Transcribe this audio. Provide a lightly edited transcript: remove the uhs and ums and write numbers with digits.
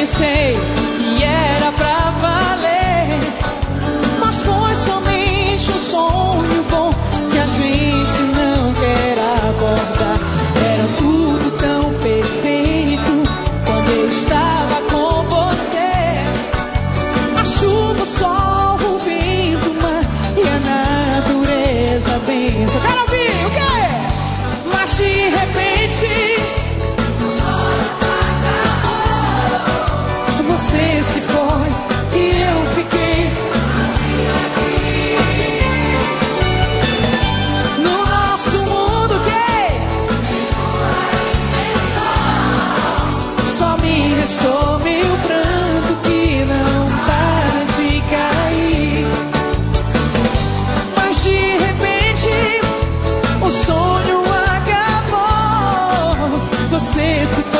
pensei que era pra valer, mas foi somente um sonho bom que a gente não quer abordar. Era tudo tão perfeito quando eu estava com você. A chuva, o sol, o vento, o mar e a natureza benção. Quero ouvir o quê? Mas de repente você se foi e eu fiquei no nosso mundo que só me restou meu pranto que não para de cair. Mas de repente o sonho acabou. Você se